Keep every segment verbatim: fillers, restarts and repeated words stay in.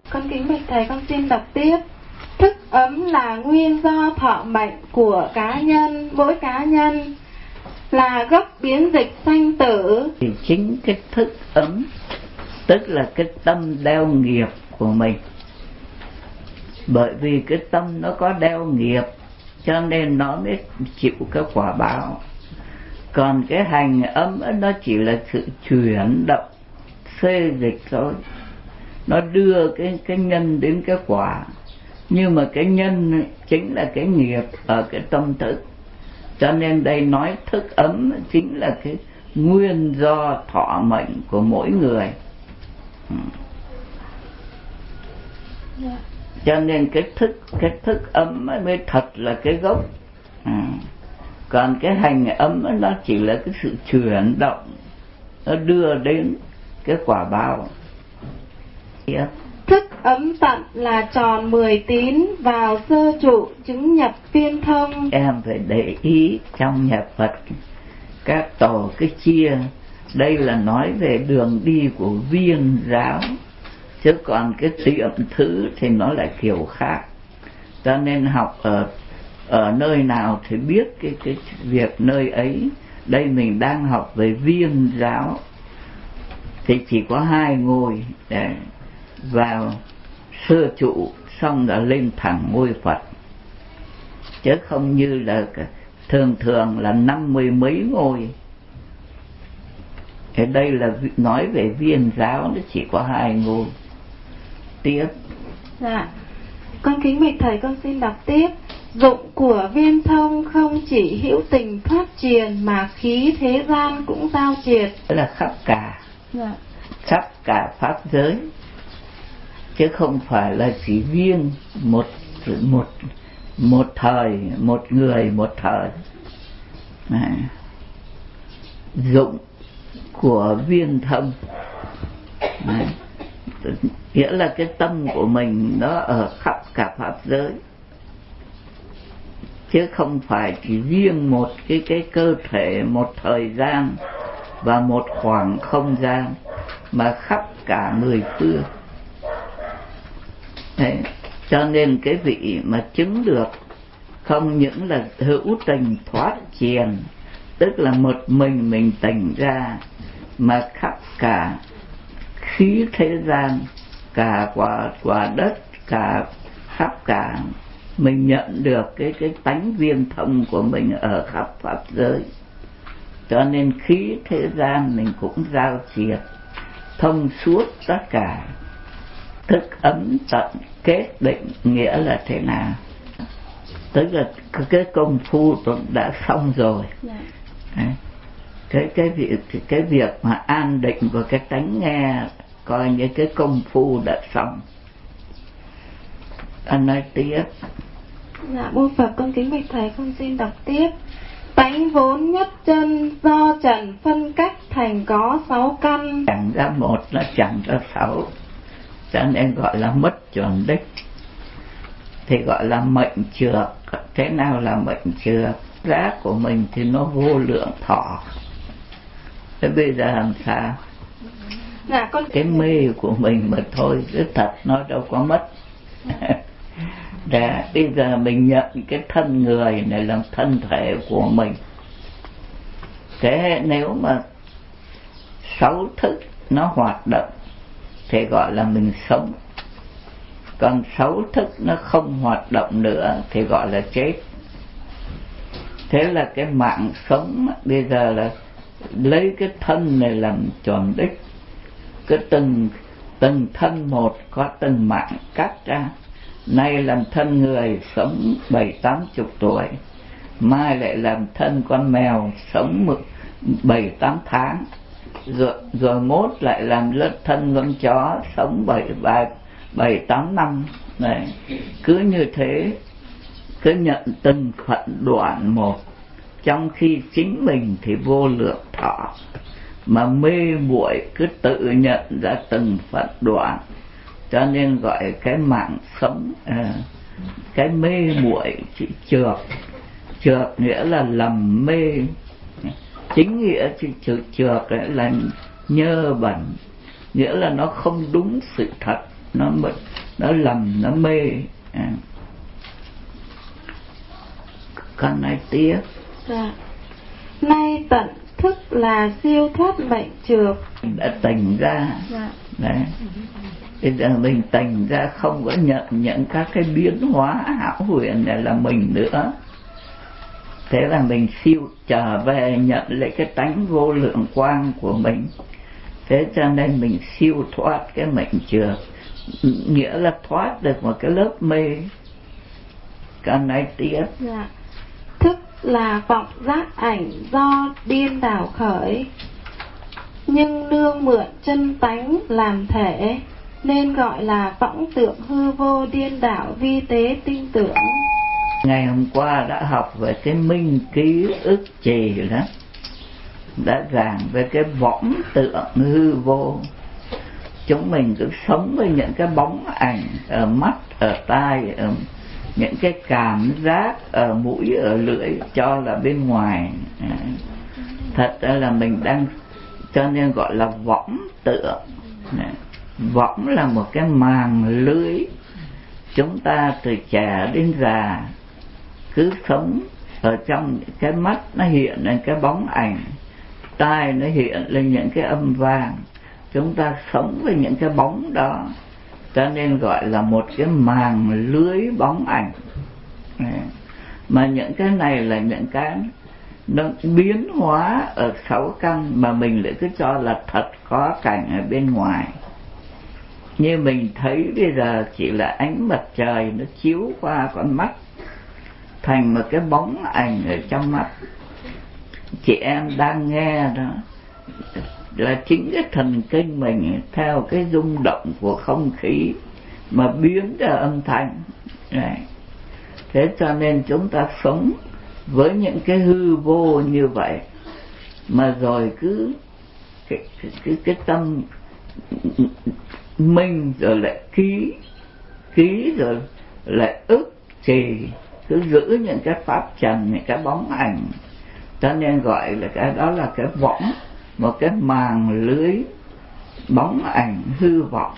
Con kính bạch thầy, con xin đọc tiếp. Thức ấm là nguyên do thọ mệnh của cá nhân, mỗi cá nhân là gốc biến dịch sanh tử. Thì chính cái thức ấm tức là cái tâm đeo nghiệp của mình. Bởi vì cái tâm nó có đeo nghiệp cho nên nó mới chịu cái quả báo. Còn cái hành ấm nó chỉ là sự chuyển động, xê dịch thôi. Nó đưa cái, cái nhân đến cái quả. Nhưng mà cái nhân chính là cái nghiệp ở cái tâm thức. Cho nên đây nói thức ấm chính là cái nguyên do thọ mệnh của mỗi người. Yeah. Cho nên cái thức cái thức ấm mới thật là cái gốc. À. Còn cái hành ấm nó chỉ là cái sự chuyển động, nó đưa đến cái quả báo. Yeah. Thức ấm tận là tròn mười tín vào sơ trụ chứng nhập viên thông. Em phải để ý trong nhà Phật các tổ cái chia, đây là nói về đường đi của viên giáo, chứ còn cái tiệm thứ thì nó lại kiểu khác. Cho nên học ở ở nơi nào thì biết cái cái việc nơi ấy. Đây mình đang học về viên giáo thì chỉ có hai ngôi để vào sơ trụ xong đã lên thẳng ngôi Phật, chứ không như là thường thường là năm mươi mấy ngôi. Thế đây là nói về viên giáo nó chỉ có hai ngôi. Tiếp. Dạ. Con kính bạch thầy, con xin đọc tiếp. Dụng của viên thông không chỉ hữu tình thoát triền mà khí thế gian cũng giao triệt. Đó là khắp cả. Dạ. Khắp cả pháp giới, chứ không phải là chỉ riêng một một một thời, một người một thời. À. Dụng của viên thông, à, nghĩa là cái tâm của mình nó ở khắp cả pháp giới, chứ không phải chỉ riêng một cái cái cơ thể, một thời gian và một khoảng không gian, mà khắp cả mười phương. Đấy. Cho nên cái vị mà chứng được không những là hữu tình thoát triền, tức là một mình mình tỉnh ra, mà khắp cả khí thế gian, cả quả quả đất, cả khắp cả mình nhận được cái cái tánh viên thông của mình ở khắp pháp giới. Cho nên khí thế gian mình cũng giao triệt, thông suốt tất cả. Thức ấm tận kết định nghĩa là thế nào? Tức là cái công phu đã xong rồi. Đấy. Cái cái việc cái việc mà an định của cái tánh nghe coi như cái công phu đã xong. Anh nói tiếp. Dạ, mô Phật, con kính bạch thầy, con xin đọc tiếp. Tánh vốn nhất chân do trần phân cách thành có sáu căn. Chẳng ra một nó chẳng ra sáu, cho nên gọi là mất chuẩn đích, thì gọi là mệnh trược. Thế nào là mệnh trược? Giá của mình thì nó vô lượng thọ. Thế bây giờ làm sao? Dạ, con... Cái mê của mình mà thôi, chứ thật nó đâu có mất. Để bây giờ mình nhận cái thân người này làm thân thể của mình. Thế nếu mà sáu thức nó hoạt động thì gọi là mình sống. Còn sáu thức nó không hoạt động nữa thì gọi là chết. Thế là cái mạng sống bây giờ là lấy cái thân này làm tròn đích. Cái từng từng thân một có từng mạng cắt ra. Nay làm thân người sống bảy tám chục tuổi, mai lại làm thân con mèo sống bảy tám tháng, rồi, rồi mốt lại làm lớp thân con chó sống bảy bảy bảy tám năm. Này, cứ như thế, cứ nhận từng phận đoạn một, trong khi chính mình thì vô lượng thọ, mà mê muội cứ tự nhận ra từng phận đoạn. Cho nên gọi cái mạng sống, à, cái mê muội chỉ trược. Trược nghĩa là lầm mê, chính nghĩa chữ trược là nhơ bẩn, nghĩa là nó không đúng sự thật, nó nó lầm, nó mê. À. Con nói tiếp. Dạ. Nay tận thức là siêu thoát mệnh trược. Đã tỉnh ra. Dạ. Đấy. Bây giờ mình tỉnh ra không có nhận những các cái biến hóa hão huyền này là mình nữa. Thế là mình siêu trở về nhận lấy cái tánh vô lượng quang của mình. Thế cho nên mình siêu thoát cái mệnh trược, nghĩa là thoát được một cái lớp mê. Con nói tiếp. Dạ. Thức là vọng giác ảnh do điên đảo khởi, nhưng nương mượn chân tánh làm thể, nên gọi là võng tượng hư vô điên đảo vi tế tinh tưởng. Ngày hôm qua đã học về cái minh ký ức trì đó, đã giảng về cái võng tượng hư vô. Chúng mình cứ sống với những cái bóng ảnh ở mắt, ở tai, ở những cái cảm giác ở mũi, ở lưỡi cho là bên ngoài. Thật ra là mình đang, cho nên gọi là võng tượng. Võng là một cái màng lưới. Chúng ta từ trẻ đến già cứ sống ở trong cái mắt, nó hiện lên cái bóng ảnh, tai nó hiện lên những cái âm vang. Chúng ta sống với những cái bóng đó, cho nên gọi là một cái màng lưới bóng ảnh. Mà những cái này là những cái nó biến hóa ở sáu căn, mà mình lại cứ cho là thật có cảnh ở bên ngoài. Như mình thấy bây giờ chỉ là ánh mặt trời nó chiếu qua con mắt thành một cái bóng ảnh ở trong mắt. Chị em đang nghe đó là chính cái thần kinh mình theo cái rung động của không khí mà biến ra âm thanh này. Thế cho nên chúng ta sống với những cái hư vô như vậy, mà rồi cứ cái, cái, cái, cái tâm minh rồi lại ký ký rồi lại ức trì, cứ giữ những cái pháp trần, những cái bóng ảnh. Cho nên gọi là cái đó là cái võng, một cái màng lưới bóng ảnh hư vọng.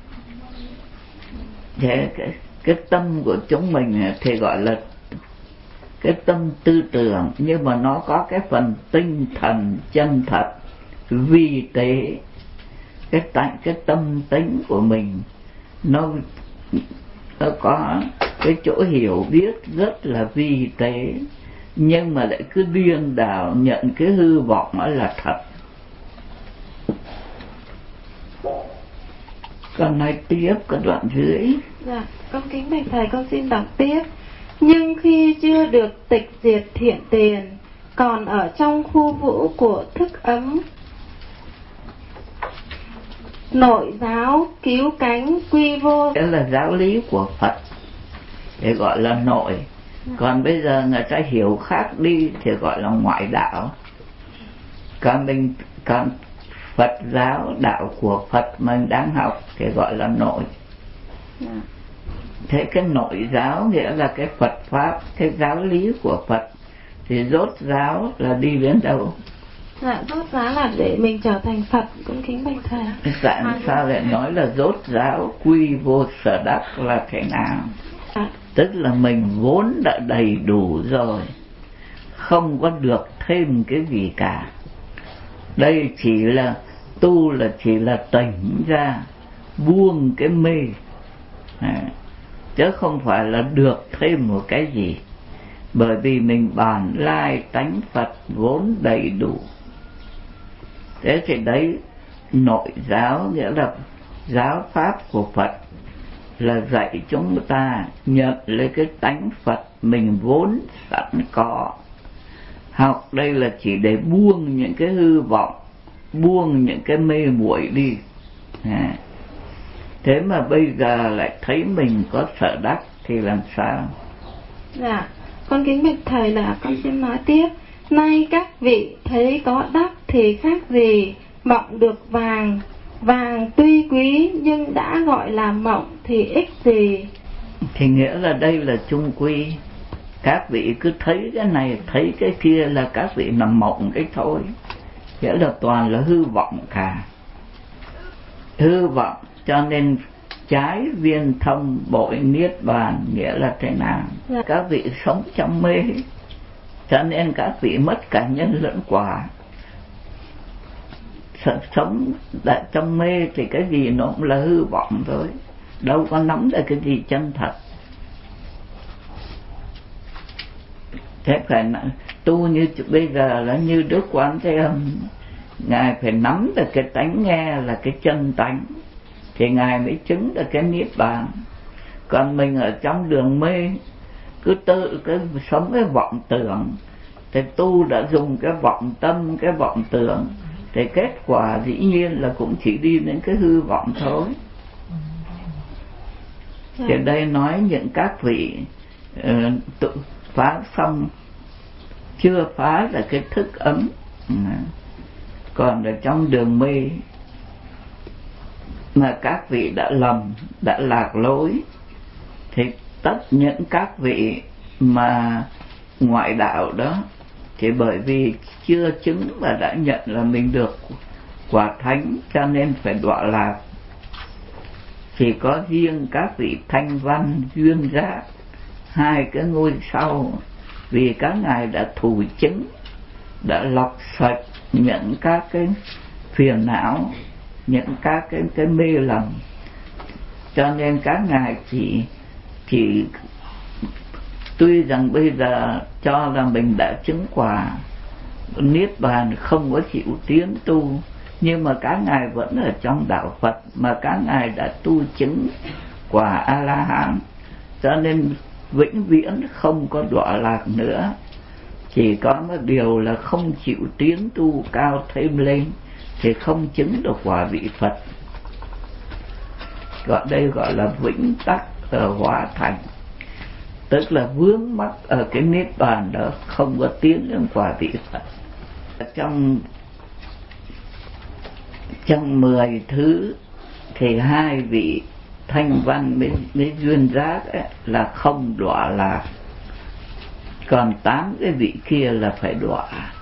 Thế cái, cái tâm của chúng mình thì gọi là cái tâm tư tưởng, nhưng mà nó có cái phần tinh thần chân thật vi tế. Cái tại cái tâm tính của mình nó nó có cái chỗ hiểu biết rất là vi tế, nhưng mà lại cứ điên đảo nhận cái hư vọng đó là thật. Con nói tiếp cái đoạn dưới. Dạ, con kính bạch thầy, con xin đọc tiếp. Nhưng khi chưa được tịch diệt thiện tiền, còn ở trong khu vũ của thức ấm, nội giáo cứu cánh quy vô. Đó là giáo lý của Phật để gọi là nội. Còn bây giờ người ta hiểu khác đi thì gọi là ngoại đạo. Còn mình còn Phật giáo, đạo của Phật mình đang học thì gọi là nội. Thế cái nội giáo nghĩa là cái Phật pháp, cái giáo lý của Phật. Thì rốt giáo là đi đến đâu? Dạ, rốt giáo là để mình trở thành Phật, cũng kính bạch thầy. Tại sao lại nói là rốt giáo quy vô sở đắc là thế nào? À. Tức là mình vốn đã đầy đủ rồi, không có được thêm cái gì cả. Đây chỉ là tu, là chỉ là tỉnh ra, buông cái mê, à, chứ không phải là được thêm một cái gì. Bởi vì mình bản lai tánh Phật vốn đầy đủ. Thế thì đấy, nội giáo nghĩa là giáo pháp của Phật, là dạy chúng ta nhận lấy cái tánh Phật mình vốn sẵn có. Học đây là chỉ để buông những cái hư vọng, buông những cái mê muội đi. À. Thế mà bây giờ lại thấy mình có sở đắc thì làm sao? Dạ, con kính bạch thầy, là con xin nói tiếp. Nay các vị thấy có đắc thì khác gì mộng được vàng. Vàng tuy quý nhưng đã gọi là mộng thì ích gì? Thì nghĩa là đây là chung quy. Các vị cứ thấy cái này, thấy cái kia là các vị nằm mộng cái thôi. Nghĩa là toàn là hư vọng cả. Hư vọng, cho nên trái viên thông bội niết bàn nghĩa là thế nào? Dạ. Các vị sống trong mê, cho nên các vị mất cả nhân lẫn quả. Sống đã trong mê thì cái gì nó cũng là hư vọng thôi, đâu có nắm được cái gì chân thật. Thế phải tu như bây giờ là như Đức Quán Thế Âm, Ngài phải nắm được cái tánh nghe là cái chân tánh thì Ngài mới chứng được cái niết bàn. Còn mình ở trong đường mê cứ tự cái sống cái vọng tưởng, thì tu đã dùng cái vọng tâm, cái vọng tưởng, thì kết quả dĩ nhiên là cũng chỉ đi đến cái hư vọng thôi. Thì đây nói những các vị uh, tự phá xong chưa phá là cái thức ấm, còn ở trong đường mê mà các vị đã lầm, đã lạc lối, thì tất những các vị mà ngoại đạo đó thì bởi vì chưa chứng và đã nhận là mình được quả thánh cho nên phải đọa lạc. Chỉ có riêng các vị Thanh Văn, Duyên Giác, hai cái ngôi sau, vì các ngài đã thủ chứng, đã lọc sạch những các cái phiền não, những các cái, cái mê lầm, cho nên các ngài chỉ chỉ tuy rằng bây giờ cho là mình đã chứng quả niết bàn, không có chịu tiến tu, nhưng mà các ngài vẫn ở trong đạo Phật, mà các ngài đã tu chứng quả A La Hán, cho nên vĩnh viễn không có đọa lạc nữa. Chỉ có một điều là không chịu tiến tu cao thêm lên thì không chứng được quả vị Phật. Gọi đây gọi là vĩnh tắc ở hóa thành, tức là vướng mắc ở cái niết bàn đó, không có tiến đến quả vị Phật. Trong trong mười thứ thì hai vị Thanh Văn với, với Duyên Giác ấy, là không đọa lạc, còn tám cái vị kia là phải đọa.